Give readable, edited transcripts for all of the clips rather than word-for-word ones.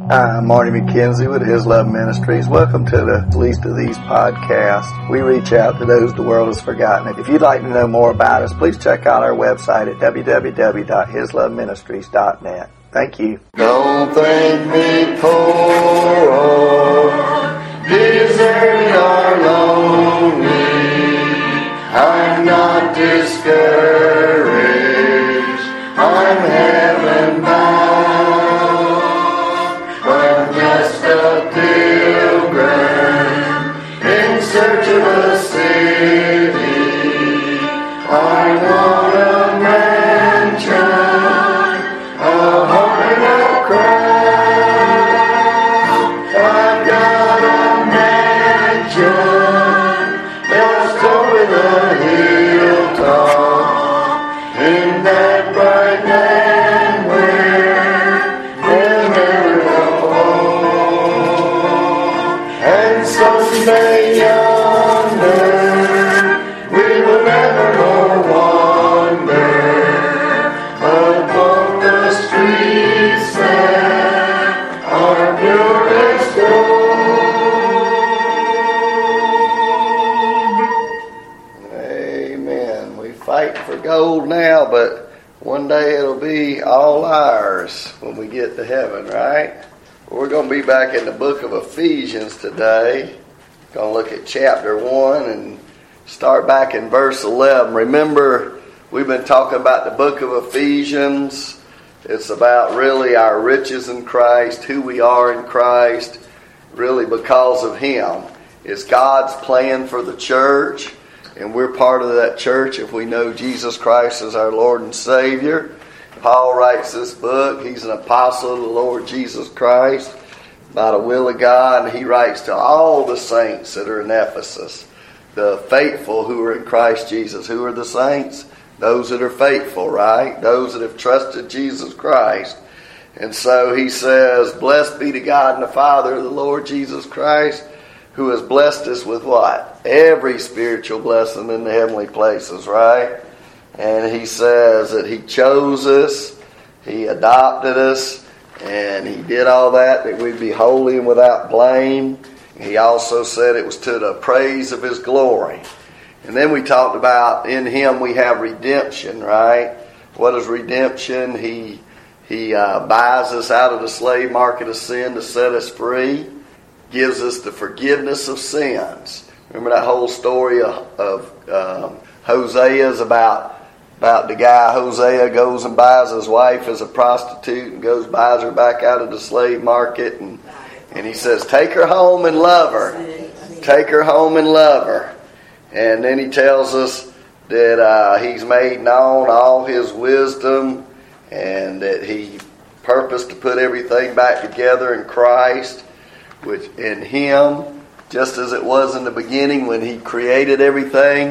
Hi, I'm Marty McKenzie with His Love Ministries. Welcome to the Least of These podcast. We reach out to those the world has forgotten. If you'd like to know more about us, please check out our website at www.hisloveministries.net. Thank you. Don't think me poor or deserted or lonely. I'm not discouraged. I'm heaven bound. I'm just a pilgrim in search of a city. I want a mansion, a home and a crown. I've got a mansion just over the hilltop in that bright land where there's never no home. And someday yonder we will never more wander upon the streets that are pure as gold. Amen. We fight for gold now, but one day it'll be all ours when we get to heaven, right? We're going to be back in the book of Ephesians today. Going to look at chapter 1 and start back in verse 11. Remember, we've been talking about the book of Ephesians. It's about really our riches in Christ, who we are in Christ, really because of Him. It's God's plan for the church, and we're part of that church if we know Jesus Christ as our Lord and Savior. Paul writes this book. He's an apostle of the Lord Jesus Christ by the will of God, and he writes to all the saints that are in Ephesus, the faithful who are in Christ Jesus. Who are the saints? Those that are faithful, right? Those that have trusted Jesus Christ. And so he says, blessed be to God and the Father of the Lord Jesus Christ, who has blessed us with what? Every spiritual blessing in the heavenly places, right? And he says that he chose us, he adopted us, and he did all that we'd be holy and without blame. He also said it was to the praise of his glory. And then we talked about in him we have redemption, right? What is redemption? He buys us out of the slave market of sin to set us free, gives us the forgiveness of sins. Remember that whole story of Hosea's about the guy. Hosea goes and buys his wife as a prostitute and buys her back out of the slave market, and he says, take her home and love her. Take her home and love her. And then he tells us that he's made known all his wisdom and that he purposed to put everything back together in Christ, which in him, just as it was in the beginning when he created everything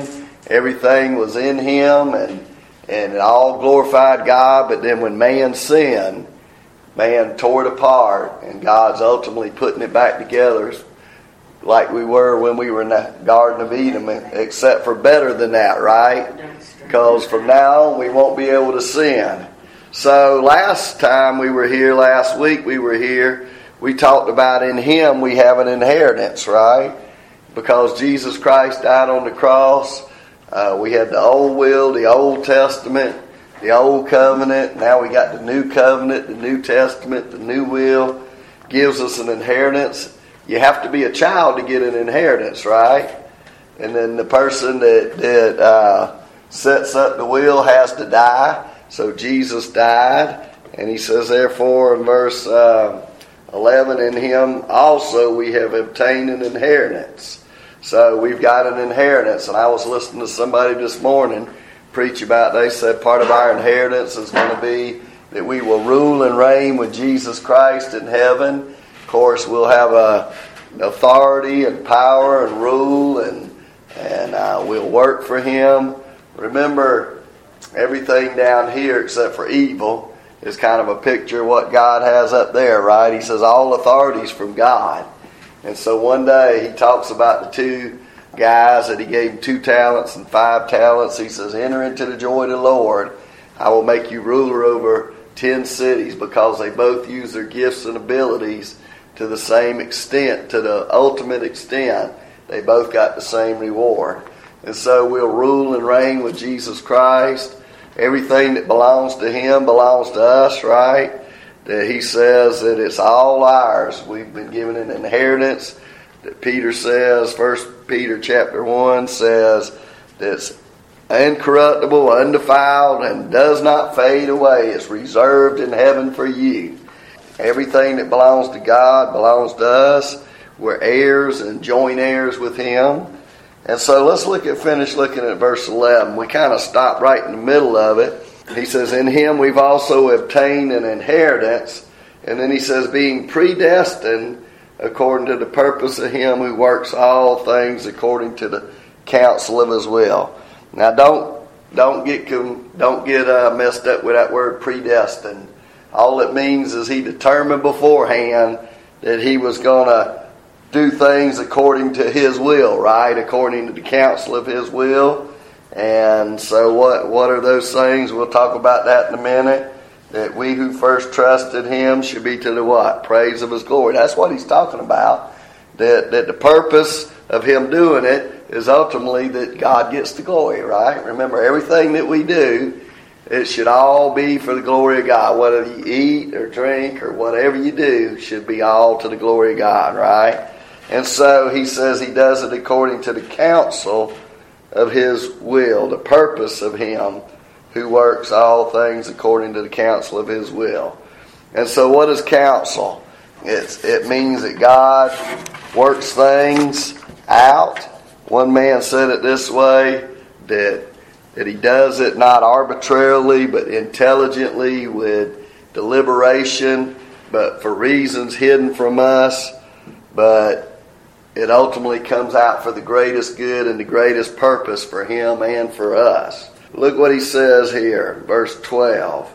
was in him and it all glorified God. But then when man sinned, man tore it apart, and God's ultimately putting it back together like we were when we were in the Garden of Eden, except for better than that, right? Because from now on we won't be able to sin. So last week we were here, we talked about in Him we have an inheritance, right? Because Jesus Christ died on the cross, we had the old will, the Old Testament, the Old Covenant. Now we got the New Covenant, the New Testament, the New Will. Gives us an inheritance. You have to be a child to get an inheritance, right? And then the person that sets up the will has to die. So Jesus died. And he says, therefore, in verse 11, in Him also we have obtained an inheritance. So we've got an inheritance. And I was listening to somebody this morning preach about, they said part of our inheritance is going to be that we will rule and reign with Jesus Christ in heaven. Of course, we'll have authority and power and rule, and we'll work for Him. Remember, everything down here except for evil is kind of a picture of what God has up there, right? He says all authority is from God. And so one day He talks about the two guys that He gave 2 talents and 5 talents. He says, enter into the joy of the Lord. I will make you ruler over 10 cities because they both use their gifts and abilities to the same extent, to the ultimate extent. They both got the same reward. And so we'll rule and reign with Jesus Christ. Everything that belongs to Him belongs to us, right? That He says that it's all ours. We've been given an inheritance. That Peter says, 1 Peter chapter 1 says, that's incorruptible, undefiled, and does not fade away. It's reserved in heaven for you. Everything that belongs to God belongs to us. We're heirs and joint heirs with Him. And so let's finish looking at verse 11. We kind of stopped right in the middle of it. He says, in Him we've also obtained an inheritance. And then he says, being predestined according to the purpose of Him who works all things according to the counsel of His will. Now don't get messed up with that word predestined. All it means is He determined beforehand that He was going to do things according to His will, right? According to the counsel of His will. And so what are those things? We'll talk about that in a minute. That we who first trusted Him should be to the what? Praise of His glory. That's what He's talking about. That the purpose of Him doing it is ultimately that God gets the glory, right? Remember, everything that we do, it should all be for the glory of God. Whether you eat or drink or whatever you do should be all to the glory of God, right? And so he says He does it according to the counsel of His will, the purpose of Him who works all things according to the counsel of His will. And so what is counsel? It means that God works things out. One man said it this way, that He does it not arbitrarily but intelligently with deliberation, but for reasons hidden from us. But it ultimately comes out for the greatest good and the greatest purpose for Him and for us. Look what he says here, verse 12.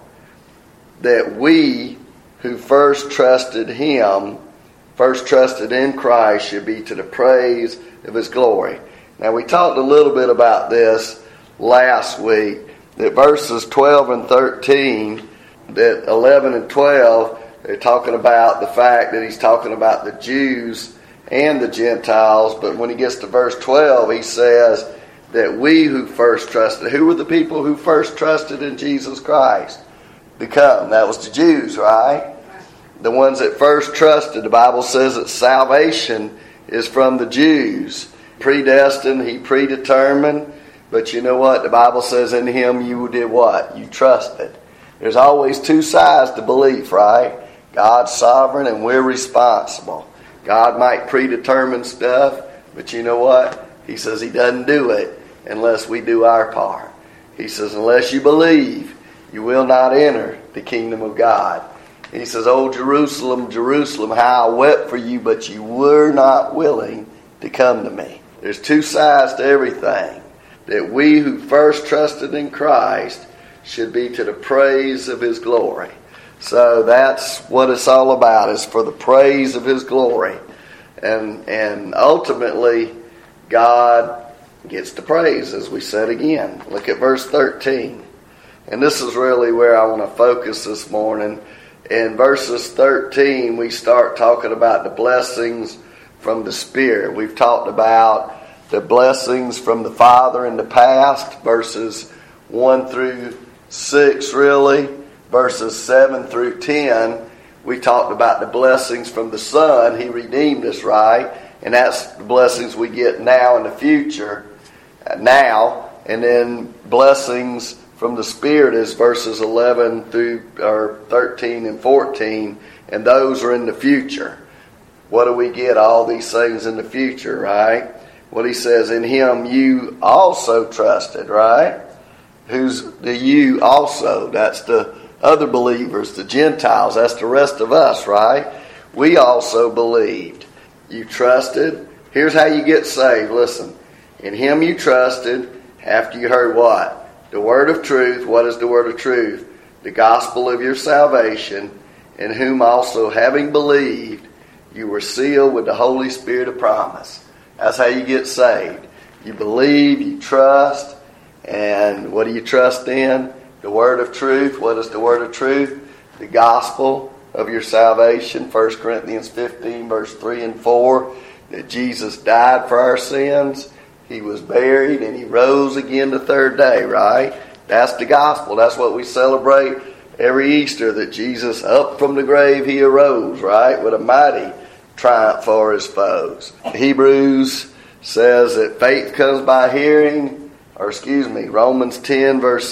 That we who first trusted Him, first trusted in Christ, should be to the praise of His glory. Now we talked a little bit about this last week. That verses 12 and 13, that 11 and 12, they're talking about the fact that he's talking about the Jews and the Gentiles. But when he gets to verse 12, he says that we who first trusted. Who were the people who first trusted in Jesus Christ? That was the Jews, right? The ones that first trusted. The Bible says that salvation is from the Jews. Predestined, He predetermined. But you know what? The Bible says in Him you did what? You trusted. There's always two sides to belief, right? God's sovereign and we're responsible. God might predetermine stuff, but you know what? He says He doesn't do it unless we do our part. He says, unless you believe, you will not enter the kingdom of God. He says, oh Jerusalem, Jerusalem, how I wept for you, but you were not willing to come to me. There's two sides to everything. That we who first trusted in Christ should be to the praise of His glory. So that's what it's all about, is for the praise of His glory. And ultimately, God gets the praise, as we said again. Look at verse 13. And this is really where I want to focus this morning. In verses 13, we start talking about the blessings from the Spirit. We've talked about the blessings from the Father in the past, verses 1 through 6 really. Verses 7 through 10, we talked about the blessings from the Son. He redeemed us, right? And that's the blessings we get now in the future. Now. And then blessings from the Spirit is verses 11 through 13 and 14. And those are in the future. What do we get? All these things in the future, right? What he says, in Him you also trusted, right? Who's the you also? That's the other believers, the Gentiles. That's the rest of us, right? We also believed. You trusted. Here's how you get saved. Listen. In Him you trusted after you heard what? The word of truth. What is the word of truth? The gospel of your salvation. In whom also, having believed, you were sealed with the Holy Spirit of promise. That's how you get saved. You believe, you trust. And what do you trust in? The word of truth. What is the word of truth? the gospel of your salvation. 1 Corinthians 15, verse 3 and 4, that Jesus died for our sins. He was buried and he rose again the third day, right? That's the gospel. That's what we celebrate every Easter, that Jesus, up from the grave, he arose, right? With a mighty triumph for his foes. Hebrews says that faith comes by hearing, Romans 10, verse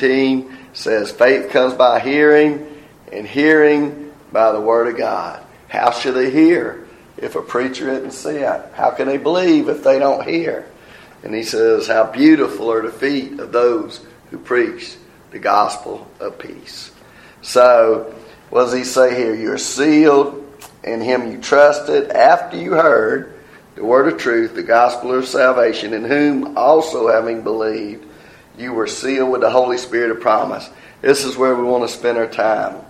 17 says faith comes by hearing, and hearing by the word of God. How should they hear if a preacher isn't sent? How can they believe if they don't hear? And he says, how beautiful are the feet of those who preach the gospel of peace. So, what does he say here? You're sealed in him you trusted after you heard the word of truth, the gospel of salvation, in whom also having believed, you were sealed with the Holy Spirit of promise. This is where we want to spend our time.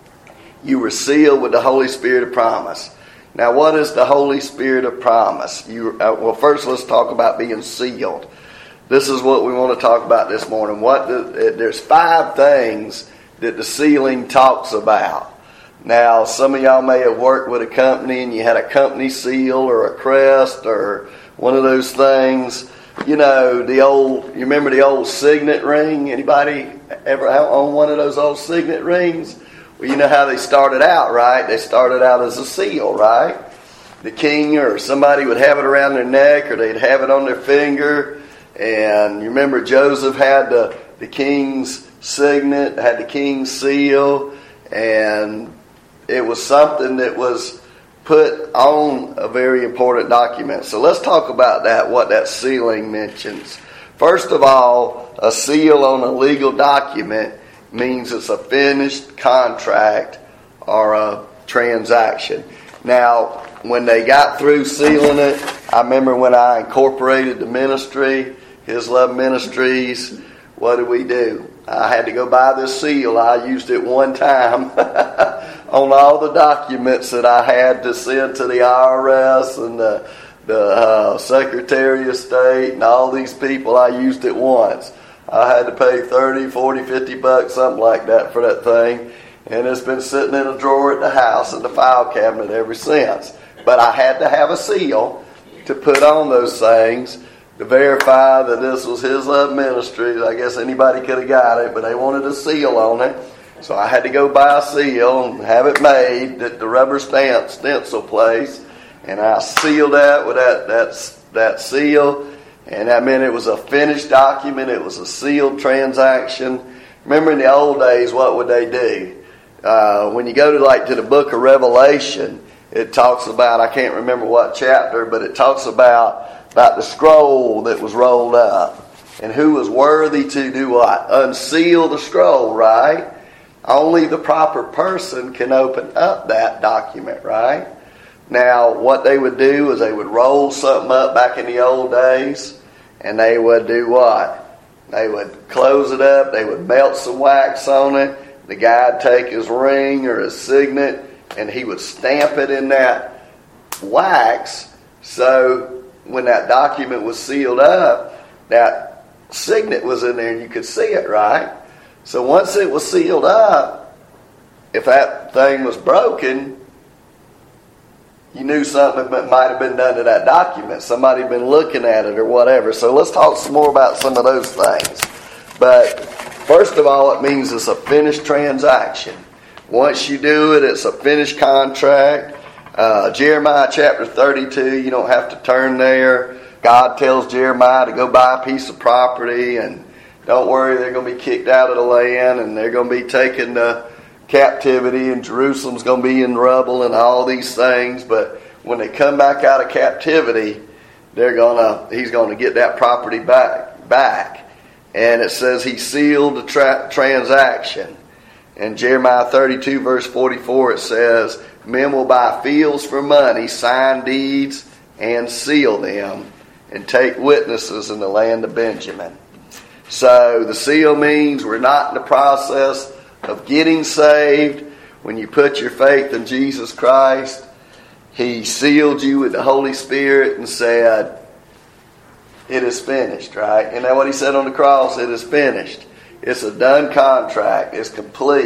You were sealed with the Holy Spirit of promise. Now, what is the Holy Spirit of promise? Well, first let's talk about being sealed. This is what we want to talk about this morning. There's 5 things that the sealing talks about. Now, some of y'all may have worked with a company and you had a company seal or a crest or one of those things. You know, you remember the old signet ring? Anybody ever own one of those old signet rings? Well, you know how they started out, right? They started out as a seal, right? The king or somebody would have it around their neck, or they'd have it on their finger. And you remember Joseph had the king's signet, had the king's seal, and it was something that was put on a very important document. So let's talk about that, what that sealing mentions. First of all, a seal on a legal document means it's a finished contract or a transaction. Now, when they got through sealing it, I remember when I incorporated the ministry, His Love Ministries, what did we do? I had to go buy this seal. I used it one time on all the documents that I had to send to the IRS and the Secretary of State and all these people. I used it once. I had to pay $30, $40, $50, something like that for that thing. And it's been sitting in a drawer at the house in the file cabinet ever since. But I had to have a seal to put on those things to verify that this was His Love Ministries. I guess anybody could have got it, but they wanted a seal on it. So I had to go buy a seal and have it made at the rubber stamp stencil place. And I sealed that with that seal. And that meant it was a finished document. It was a sealed transaction. Remember in the old days, what would they do? When you go to the book of Revelation, it talks about, I can't remember what chapter, but it talks about the scroll that was rolled up. And who was worthy to do what? Unseal the scroll, right? Only the proper person can open up that document, right? Now, what they would do is they would roll something up back in the old days, and they would do what? They would close it up, they would melt some wax on it, the guy would take his ring or his signet, and he would stamp it in that wax, so when that document was sealed up, that signet was in there and you could see it, right? So once it was sealed up, if that thing was broken, you knew something might have been done to that document. Somebody had been looking at it or whatever. So let's talk some more about some of those things. But first of all, it means it's a finished transaction. Once you do it, it's a finished contract. Jeremiah chapter 32, you don't have to turn there. God tells Jeremiah to go buy a piece of property, and don't worry, they're going to be kicked out of the land, and they're going to be taken to captivity, and Jerusalem's going to be in rubble and all these things. But when they come back out of captivity, he's going to get that property back. And it says he sealed the transaction. In Jeremiah 32 verse 44 it says, men will buy fields for money, sign deeds, and seal them, and take witnesses in the land of Benjamin. So the seal means we're not in the process of getting saved. When you put your faith in Jesus Christ, He sealed you with the Holy Spirit and said, it is finished, right? Isn't that what He said on the cross? It is finished. It's a done contract. It's complete.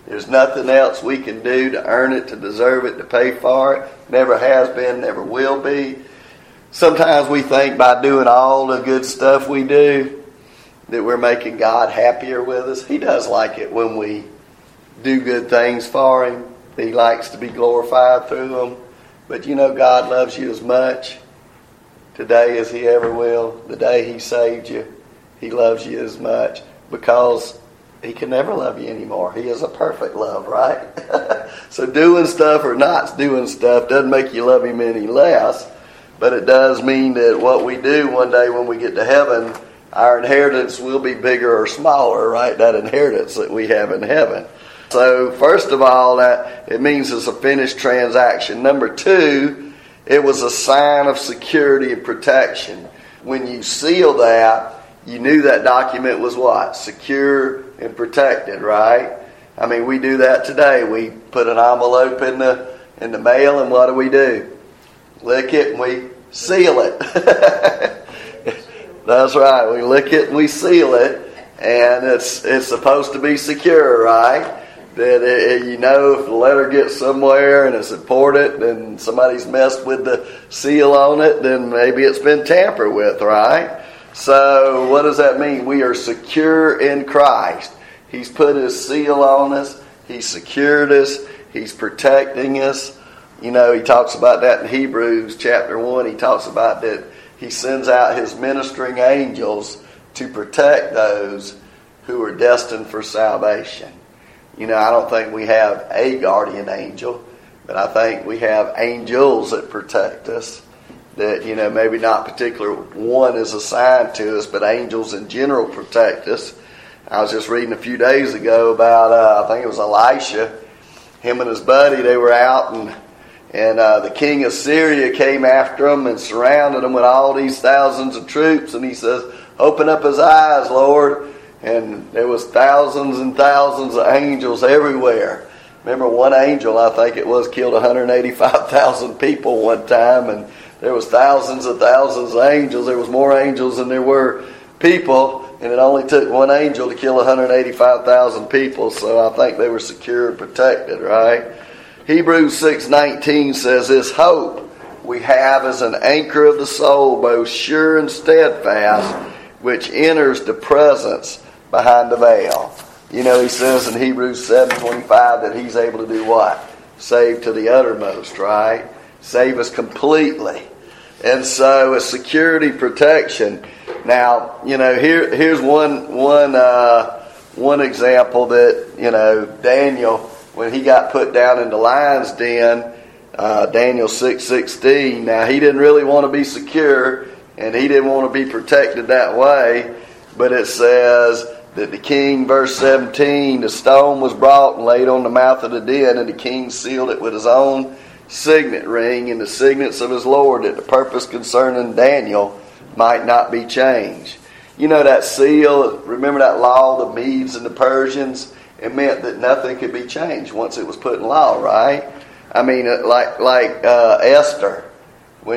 There's nothing else we can do to earn it, to deserve it, to pay for it. Never has been, never will be. Sometimes we think by doing all the good stuff we do that we're making God happier with us. He does like it when we do good things for Him. He likes to be glorified through them. But you know, God loves you as much today as He ever will. The day He saved you, He loves you as much because He can never love you anymore. He is a perfect love, right? So doing stuff or not doing stuff doesn't make you love Him any less. But it does mean that what we do one day when we get to heaven, our inheritance will be bigger or smaller, right? That inheritance that we have in heaven. So first of all, that it means it's a finished transaction. Number two, it was a sign of security and protection. When you seal that, you knew that document was what? Secure and protected, right? I mean, we do that today. We put an envelope in the mail, and what do? Lick it and we seal it. That's right. We lick it and we seal it, and it's supposed to be secure, right? That you know, if the letter gets somewhere and it's important and somebody's messed with the seal on it, then maybe it's been tampered with, right? So what does that mean? We are secure in Christ. He's put His seal on us. He's secured us. He's protecting us. You know, He talks about that in Hebrews chapter 1. He talks about that He sends out His ministering angels to protect those who are destined for salvation. You know, I don't think we have a guardian angel, but I think we have angels that protect us. That, you know, maybe not particular one is assigned to us, but angels in general protect us. I was just reading a few days ago about, I think it was Elisha. Him and his buddy, they were out and the king of Syria came after them and surrounded them with all these thousands of troops. And he says, "Open up his eyes, Lord." And there was thousands and thousands of angels everywhere. Remember, one angel, I think it was, killed 185,000 people one time. And there was thousands and thousands of angels. There was more angels than there were people. And it only took one angel to kill 185,000 people. So I think they were secure and protected, right? Hebrews 6:19 says, "This hope we have as an anchor of the soul, both sure and steadfast, which enters the presence behind the veil." You know, he says in Hebrews 7:25 that He's able to do what? Save to the uttermost, right? Save us completely. And so it's security, protection. Now, you know, here's one example that, you know, Daniel, when he got put down in the lion's den, Daniel 6:16. Now, he didn't really want to be secure, and he didn't want to be protected that way. But it says that the king, verse 17, the stone was brought and laid on the mouth of the den, and the king sealed it with his own signet ring and the signets of his Lord, that the purpose concerning Daniel might not be changed. You know that seal, remember that law, the Medes and the Persians? It meant that nothing could be changed once it was put in law, right? I mean, like Esther, when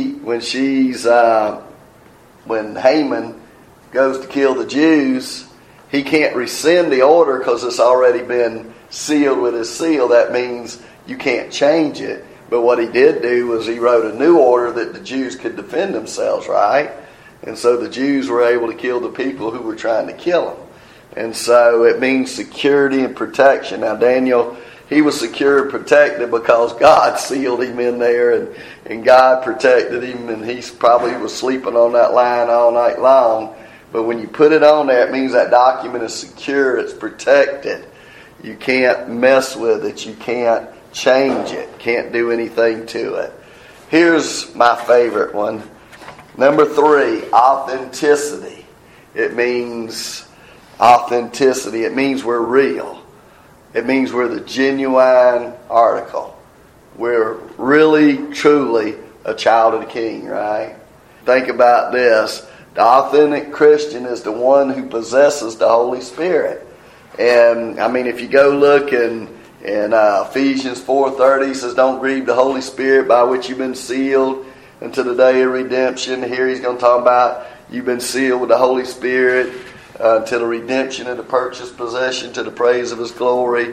Haman goes to kill the Jews, he can't rescind the order because it's already been sealed with his seal. That means you can't change it. But what he did do was he wrote a new order that the Jews could defend themselves, right? And so the Jews were able to kill the people who were trying to kill them. And so it means security and protection. Now Daniel, he was secure and protected because God sealed him in there, and God protected him, and he probably was sleeping on that line all night long. But when you put it on there, it means that document is secure, it's protected. You can't mess with it, you can't change it, can't do anything to it. Here's my favorite one. Number 3, authenticity. It means authenticity. It means we're real. It means we're the genuine article. We're really, truly a child of the King, right? Think about this. The authentic Christian is the one who possesses the Holy Spirit. And, I mean, if you go look in Ephesians 4:30, says, "Don't grieve the Holy Spirit by which you've been sealed until the day of redemption." Here he's going to talk about you've been sealed with the Holy Spirit until the redemption of the purchased possession, to the praise of His glory.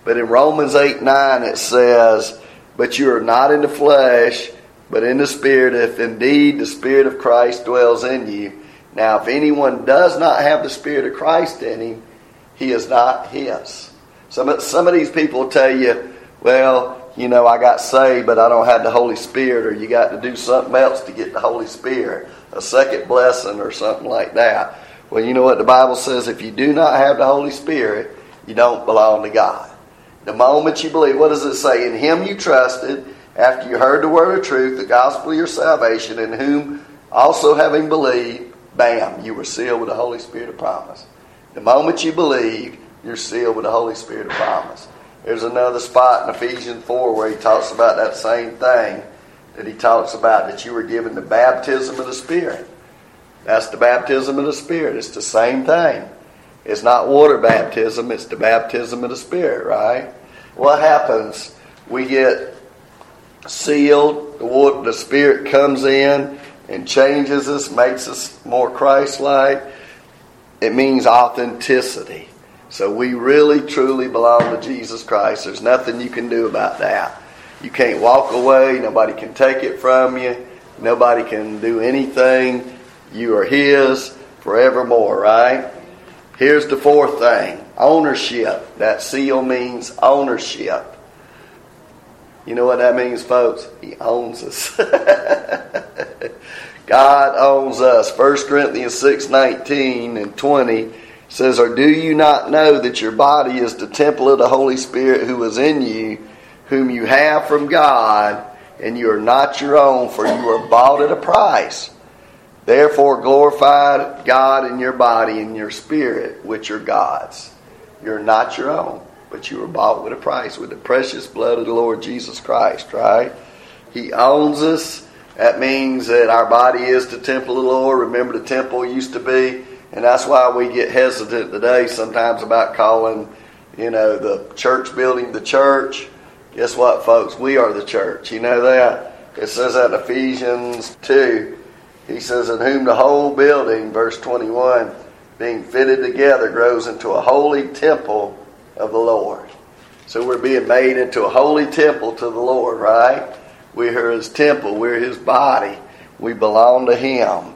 But in Romans 8:9 it says, but you are not in the flesh, but in the Spirit, if indeed the Spirit of Christ dwells in you. Now, if anyone does not have the Spirit of Christ in him, he is not his. Some of these people will tell you, well, you know, I got saved, but I don't have the Holy Spirit, or you got to do something else to get the Holy Spirit, a second blessing or something like that. Well, you know what the Bible says? If you do not have the Holy Spirit, you don't belong to God. The moment you believe, what does it say? In Him you trusted, after you heard the word of truth, the gospel of your salvation, in whom also having believed, bam, you were sealed with the Holy Spirit of promise. The moment you believe, you're sealed with the Holy Spirit of promise. There's another spot in Ephesians 4 where he talks about that same thing, that he talks about that you were given the baptism of the Spirit. That's the baptism of the Spirit. It's the same thing. It's not water baptism, it's the baptism of the Spirit, right? What happens? We get sealed, the Spirit comes in and changes us, makes us more Christ-like. It means authenticity. So we really, truly belong to Jesus Christ. There's nothing you can do about that. You can't walk away. Nobody can take it from you. Nobody can do anything. You are His forevermore, right? Here's the fourth thing. Ownership. That seal means ownership. You know what that means, folks? He owns us. God owns us. 1 Corinthians 6:19 and 20 says, or do you not know that your body is the temple of the Holy Spirit who is in you, whom you have from God, and you are not your own, for you are bought at a price. Therefore glorify God in your body and your spirit, which are God's. You're not your own, but you were bought with a price, with the precious blood of the Lord Jesus Christ, right? He owns us. That means that our body is the temple of the Lord. Remember, the temple used to be, and that's why we get hesitant today sometimes about calling, the church building the church. Guess what, folks? We are the church. You know that? It says that in Ephesians 2. He says, in whom the whole building, verse 21, being fitted together, grows into a holy temple of the Lord. So we're being made into a holy temple to the Lord, right? We're His temple. We're His body. We belong to Him.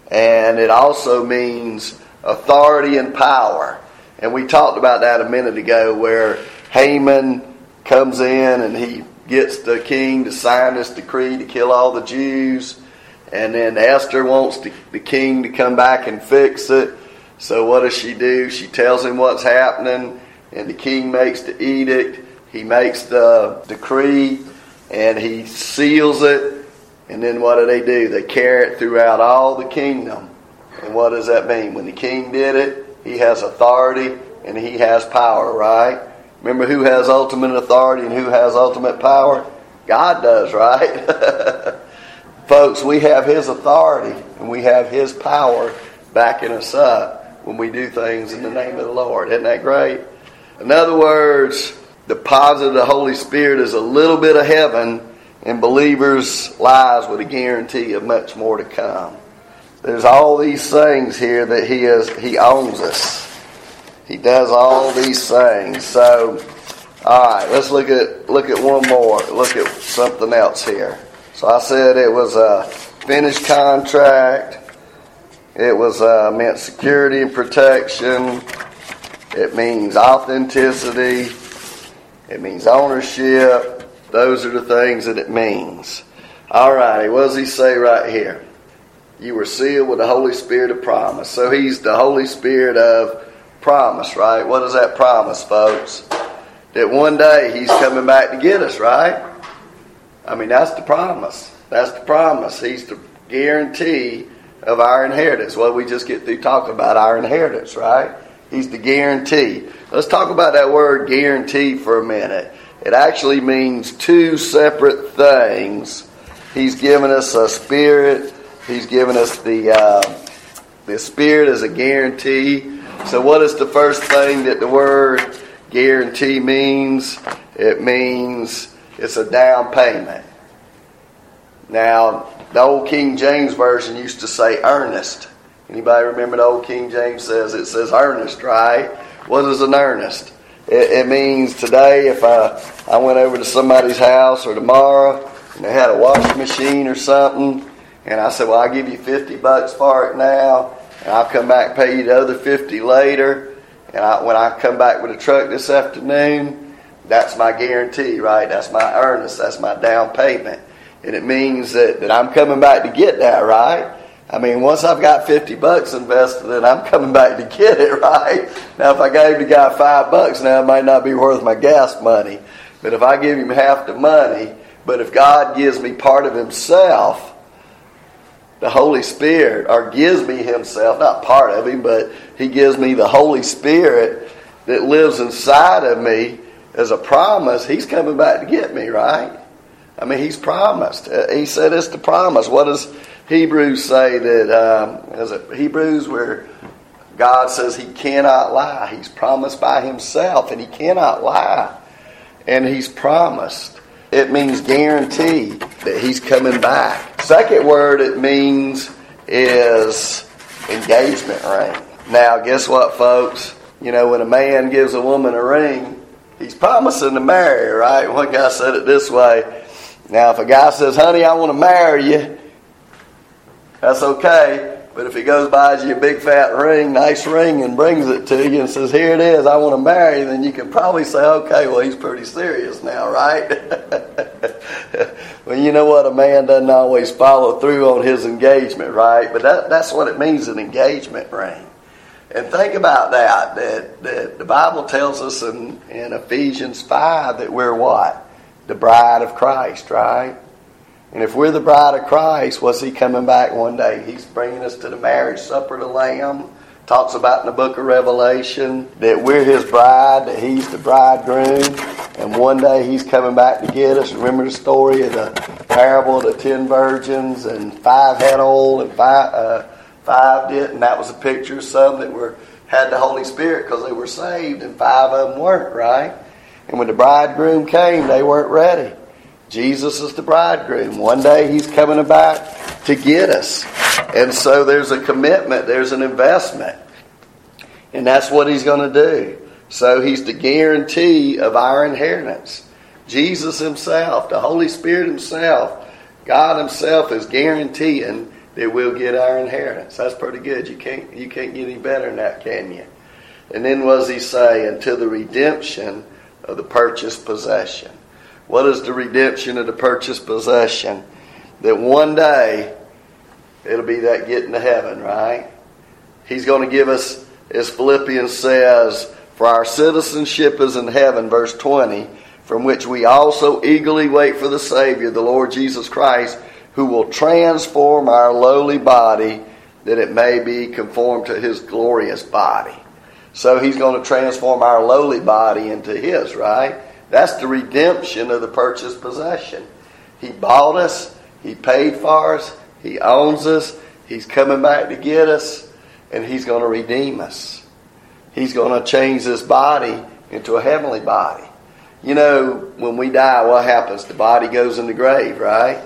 And it also means authority and power. And we talked about that a minute ago, where Haman comes in and he gets the king to sign this decree to kill all the Jews. And then Esther wants the king to come back and fix it. So what does she do? She tells him what's happening, and the king makes the edict. He makes the decree, and he seals it. And then what do? They carry it throughout all the kingdom. And what does that mean? When the king did it, he has authority and he has power, right? Remember who has ultimate authority and who has ultimate power? God does, right? Folks, we have His authority and we have His power backing us up when we do things in the name of the Lord. Isn't that great? In other words, the deposit of the Holy Spirit is a little bit of heaven in believers' lives with a guarantee of much more to come. There's all these things here that He owns us. He does all these things. So, all right, let's look at one more. Look at something else here. So I said it was a finished contract. It was meant security and protection. It means authenticity. It means ownership. Those are the things that it means. All righty, what does he say right here? You were sealed with the Holy Spirit of promise. So He's the Holy Spirit of promise, right? What is that promise, folks? That one day He's coming back to get us, right? I mean, that's the promise. That's the promise. He's the guarantee of our inheritance. Well, we just get through talking about our inheritance, right? He's the guarantee. Let's talk about that word guarantee for a minute. It actually means two separate things. He's given us a spirit. He's given us the spirit as a guarantee. So what is the first thing that the word guarantee means? It means it's a down payment. Now, the old King James Version used to say earnest. Anybody remember the old King James says earnest, right? What is an earnest? It means today if I went over to somebody's house or tomorrow and they had a washing machine or something, and I said, well, I'll give you $50 for it now, and I'll come back and pay you the other $50 later. And when I come back with a truck this afternoon, that's my guarantee, right? That's my earnest. That's my down payment. And it means that I'm coming back to get that, right? I mean, once I've got $50 invested, then I'm coming back to get it, right? Now, if I gave the guy $5 now, it might not be worth my gas money. But if I give him half the money, but if God gives me part of himself, the Holy Spirit, or gives me himself, not part of him, but he gives me the Holy Spirit that lives inside of me as a promise, he's coming back to get me, right? I mean, he's promised. He said it's the promise. What does Hebrews say that, is it Hebrews where God says he cannot lie? He's promised by himself and he cannot lie. And he's promised. It means guarantee that he's coming back. Second word it means is engagement ring. Now, guess what, folks? You know, when a man gives a woman a ring, he's promising to marry her, right? One guy said it this way. Now, if a guy says, honey, I want to marry you, that's okay. But if he goes buys you a big fat ring, nice ring, and brings it to you and says, here it is, I want to marry you, then you can probably say, okay, well, he's pretty serious now, right? Well, you know what? A man doesn't always follow through on his engagement, right? But that's what it means, an engagement ring. And think about that the Bible tells us in Ephesians 5 that we're what? The bride of Christ, right? And if we're the bride of Christ, what's he coming back one day? He's bringing us to the marriage supper of the Lamb. Talks about in the book of Revelation that we're his bride, that he's the bridegroom. And one day he's coming back to get us. Remember the story of the parable of the 10 virgins, and 5 had oil and 5 didn't. That was a picture of some that had the Holy Spirit because they were saved, and 5 of them weren't, right? And when the bridegroom came, they weren't ready. Jesus is the bridegroom. One day he's coming back to get us. And so there's a commitment, there's an investment. And that's what he's going to do. So he's the guarantee of our inheritance. Jesus himself, the Holy Spirit himself, God himself is guaranteeing that we'll get our inheritance. That's pretty good. You can't get any better than that, can you? And then what does he say? Until the redemption of the purchased possession. What is the redemption of the purchased possession? That one day, it'll be that getting to heaven, right? He's going to give us, as Philippians says, for our citizenship is in heaven, verse 20, from which we also eagerly wait for the Savior, the Lord Jesus Christ, who will transform our lowly body, that it may be conformed to his glorious body. So he's going to transform our lowly body into his, right? That's the redemption of the purchased possession. He bought us. He paid for us. He owns us. He's coming back to get us. And he's going to redeem us. He's going to change this body into a heavenly body. You know, when we die, what happens? The body goes in the grave, right?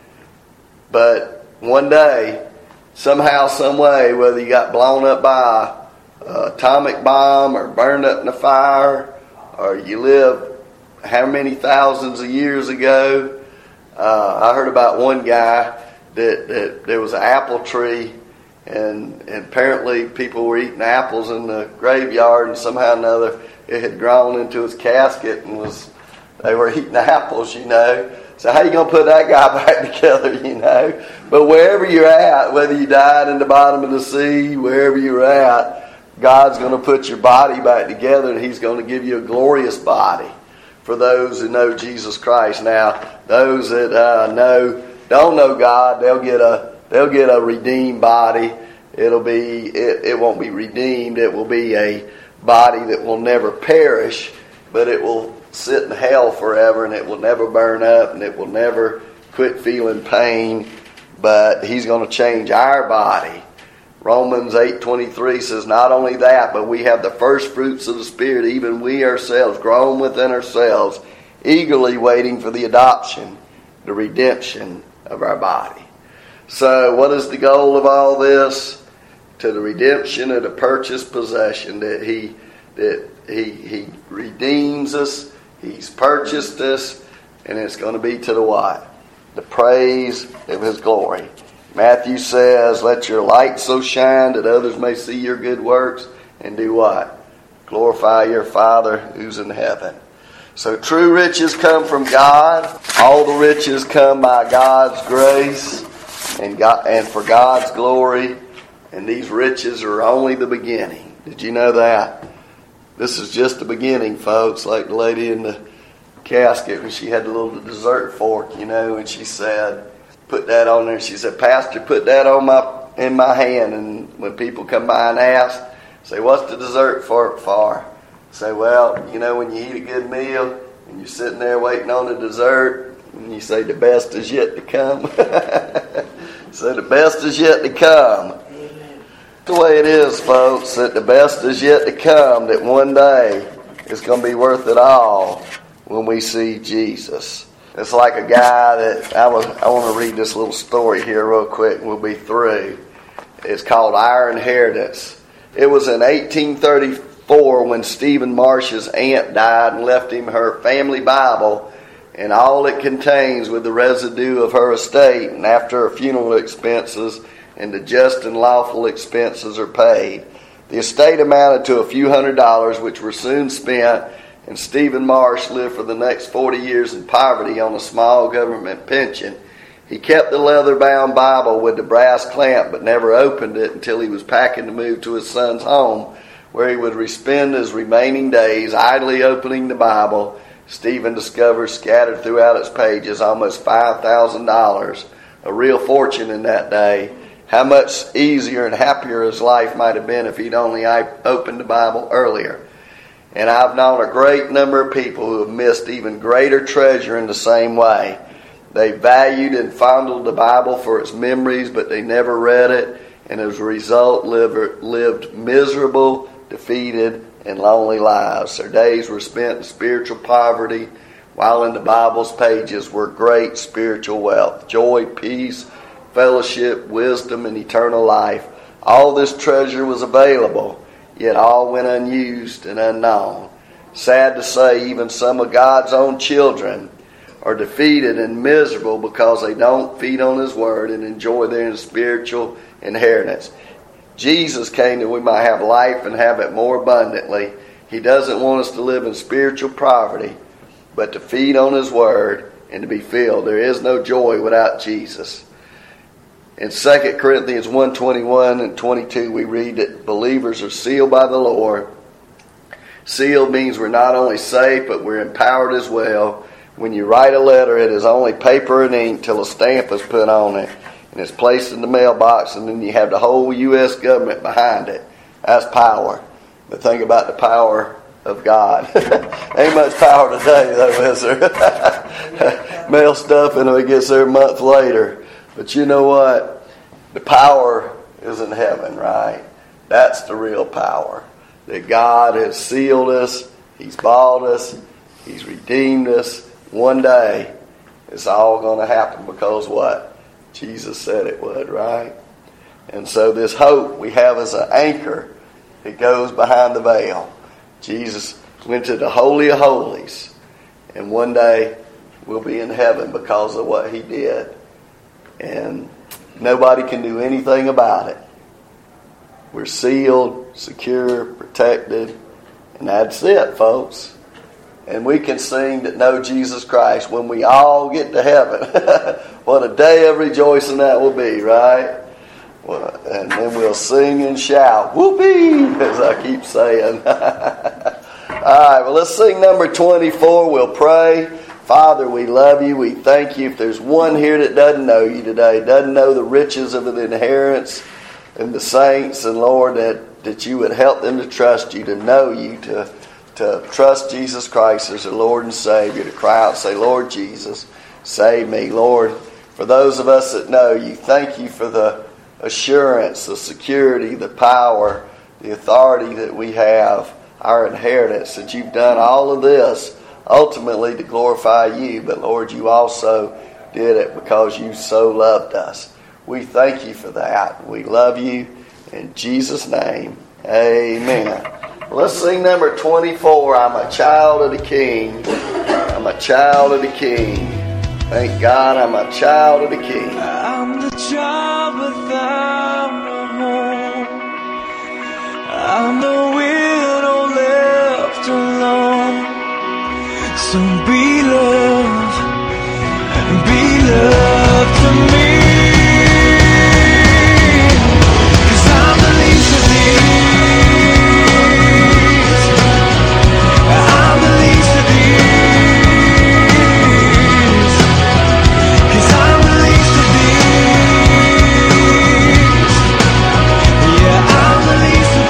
But one day, somehow, some way, whether you got blown up by an atomic bomb or burned up in a fire, or you live how many thousands of years ago. I heard about one guy that there was an apple tree, and apparently people were eating apples in the graveyard, and somehow or another it had grown into his casket, and they were eating apples, you know. So how you going to put that guy back together, you know? But wherever you're at, whether you died in the bottom of the sea, wherever you're at, God's going to put your body back together, and he's going to give you a glorious body. For those who know Jesus Christ. Now, those that don't know God, they'll get a redeemed body. It won't be redeemed. It will be a body that will never perish, but it will sit in hell forever, and it will never burn up, and it will never quit feeling pain. But he's going to change our body. Romans 8:23 says, not only that, but we have the first fruits of the Spirit, even we ourselves, grown within ourselves, eagerly waiting for the adoption, the redemption of our body. So what is the goal of all this? To the redemption of the purchased possession, that He redeems us. He's purchased us. And it's going to be to the what? The praise of His glory. Matthew says, let your light so shine that others may see your good works and do what? Glorify your Father who's in heaven. So true riches come from God. All the riches come by God's grace and for God's glory. And these riches are only the beginning. Did you know that? This is just the beginning, folks. Like the lady in the casket when she had the little dessert fork, and she said, put that on there. She said, Pastor, put that in my hand. And when people come by and ask, say, what's the dessert fork for? Say, well, when you eat a good meal and you're sitting there waiting on the dessert, and you say, the best is yet to come. So the best is yet to come. Amen. The way it is, folks, that the best is yet to come, that one day it's going to be worth it all when we see Jesus. It's like a guy that, I want to read this little story here real quick and we'll be through. It's called Our Inheritance. It was in 1834 when Stephen Marsh's aunt died and left him her family Bible and all it contains with the residue of her estate, and after her funeral expenses and the just and lawful expenses are paid. The estate amounted to a few $100s, which were soon spent, and Stephen Marsh lived for the next 40 years in poverty on a small government pension. He kept the leather-bound Bible with the brass clamp, but never opened it until he was packing to move to his son's home, where he would spend his remaining days idly opening the Bible. Stephen discovered scattered throughout its pages almost $5,000, a real fortune in that day. How much easier and happier his life might have been if he'd only opened the Bible earlier. And I've known a great number of people who have missed even greater treasure in the same way. They valued and fondled the Bible for its memories, but they never read it, and as a result lived miserable, defeated, and lonely lives. Their days were spent in spiritual poverty, while in the Bible's pages were great spiritual wealth, joy, peace, fellowship, wisdom, and eternal life. All this treasure was available, yet all went unused and unknown. Sad to say, even some of God's own children are defeated and miserable because they don't feed on His Word and enjoy their spiritual inheritance. Jesus came that we might have life and have it more abundantly. He doesn't want us to live in spiritual poverty, but to feed on His Word and to be filled. There is no joy without Jesus. In 2 Corinthians 1:21 and 22, we read that believers are sealed by the Lord. Sealed means we're not only safe, but we're empowered as well. When you write a letter, it is only paper and ink till a stamp is put on it, and it's placed in the mailbox, and then you have the whole U.S. government behind it. That's power. But think about the power of God. Ain't much power today, though, is there? Mail stuff, and it gets there a month later. But you know what? The power is in heaven, right? That's the real power. That God has sealed us. He's bought us. He's redeemed us. One day, it's all going to happen because what? Jesus said it would, right? And so this hope we have as an anchor, it goes behind the veil. Jesus went to the Holy of Holies. And one day, we'll be in heaven because of what He did. And nobody can do anything about it. We're sealed, secure, protected, and that's it, folks. And we can sing that know Jesus Christ when we all get to heaven. What a day of rejoicing that will be, right? Well, and then we'll sing and shout, whoopee, as I keep saying. All right, well, let's sing number 24. We'll pray. Father, we love You. We thank You. If there's one here that doesn't know You today, doesn't know the riches of the inheritance and the saints, and Lord, that You would help them to trust You, to know You, to trust Jesus Christ as their Lord and Savior, to cry out and say, Lord Jesus, save me. Lord, for those of us that know You, thank You for the assurance, the security, the power, the authority that we have, our inheritance, that You've done all of this ultimately to glorify You, but Lord, You also did it because You so loved us. We thank You for that. We love You. In Jesus' name, amen. Let's sing number 24. I'm a child of the King. I'm a child of the King. Thank God I'm a child of the King. I'm the child without a home. I'm the widow left alone. So be love to me. 'Cause I'm the least of these. I'm the least of these. 'Cause I'm the least of these. Yeah, I'm the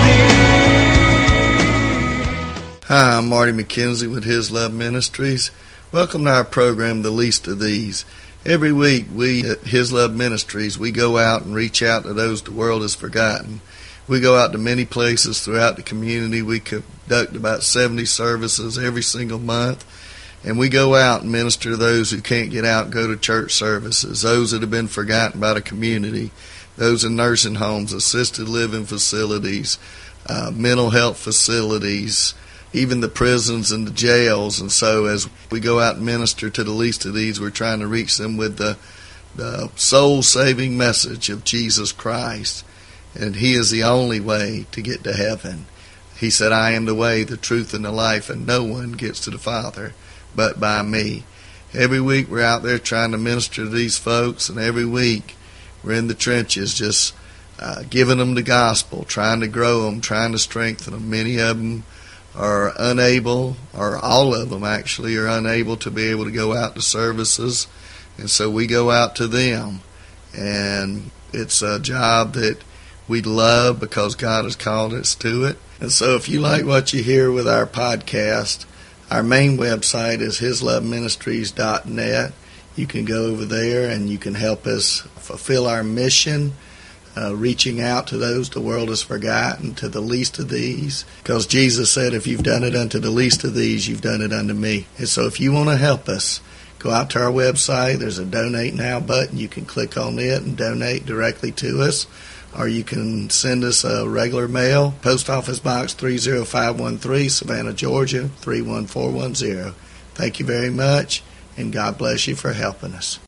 least of these. Hi, I'm Marty McKenzie with His Love Ministries. Welcome to our program, The Least of These. Every week, we at His Love Ministries, we go out and reach out to those the world has forgotten. We go out to many places throughout the community. We conduct about 70 services every single month. And we go out and minister to those who can't get out and go to church services, those that have been forgotten by the community, those in nursing homes, assisted living facilities, mental health facilities, even the prisons and the jails. And so as we go out and minister to the least of these, we're trying to reach them with the soul-saving message of Jesus Christ. And He is the only way to get to heaven. He said, I am the way, the truth, and the life, and no one gets to the Father but by me. Every week we're out there trying to minister to these folks, and every week we're in the trenches just giving them the gospel, trying to grow them, trying to strengthen them. Many of them are unable, or all of them actually, are unable to be able to go out to services. And so we go out to them. And it's a job that we love because God has called us to it. And so if you like what you hear with our podcast, our main website is hisloveministries.net. You can go over there and you can help us fulfill our mission, reaching out to those the world has forgotten, to the least of these. Because Jesus said, if you've done it unto the least of these, you've done it unto me. And so if you want to help us, go out to our website. There's a Donate Now button. You can click on it and donate directly to us. Or you can send us a regular mail, Post Office Box 30513, Savannah, Georgia, 31410. Thank you very much, and God bless you for helping us.